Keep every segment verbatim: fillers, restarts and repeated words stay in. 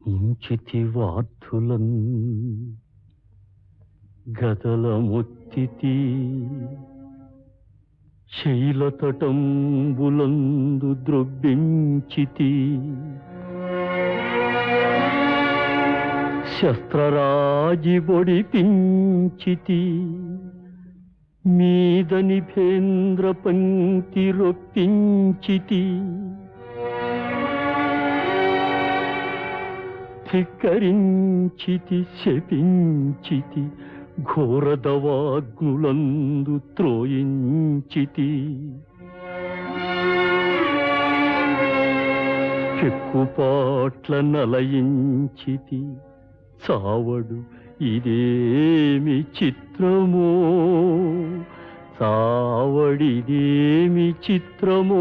ఇంచితి వార్థులన్ గదల ముత్తితి శైలతటంబులందు ద్రొబ్బించితి శస్త్రరాజి బొడిపించితి మీదని భేంద్ర పంక్తి రొప్పించితి ధిక్కరించితి శపించితి ఘోరదవాగ్నులందు త్రోయించితి చెక్కుపాట్ల నలయించితి చావడు ఇదేమి చిత్రమో చావడిదేమి చిత్రమో.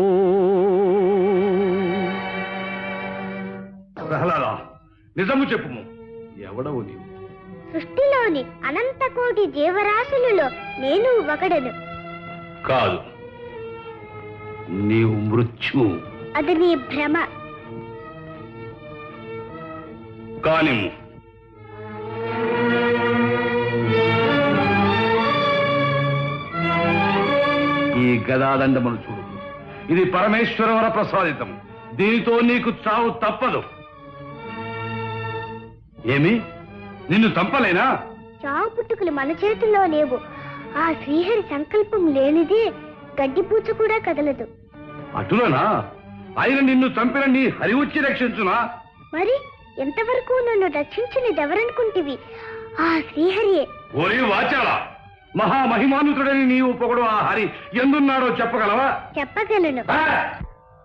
ప్రహ్లాద, నిజము చెప్పుము, ఎవడవు నీవు? సృష్టిలోని అనంత కోటి జీవరాశులలో నేను ఒకడను. కాదు, నీవు మృత్యువు. అది నీ భ్రమ. కానిము. ఈ గదాదండమును చూడు, ఇది పరమేశ్వర వర ప్రసాదితం. దీనితో నీకు చావు తప్పదు. ఏమి, నిన్ను చంపలేనా? చావు పుట్టుకులు మన చేతుల్లో లేవు. ఆ శ్రీహరి సంకల్పం లేనిదే గడ్డిపూచ కూడా కదలదు. అటులనా? ఆయన నిన్ను చంపిన నీ హరి వచ్చి రక్షించునా? మరి ఎంతవరకు నన్ను రక్షించినదెవరనుకుంటివి? ఆ శ్రీహరియే. ఓరి వాచాల, మహామహిమానుతుడని నీవు పొగడు ఆ హరి ఎందున్నాడో చెప్పగలవా? చెప్పగలను. ఆ!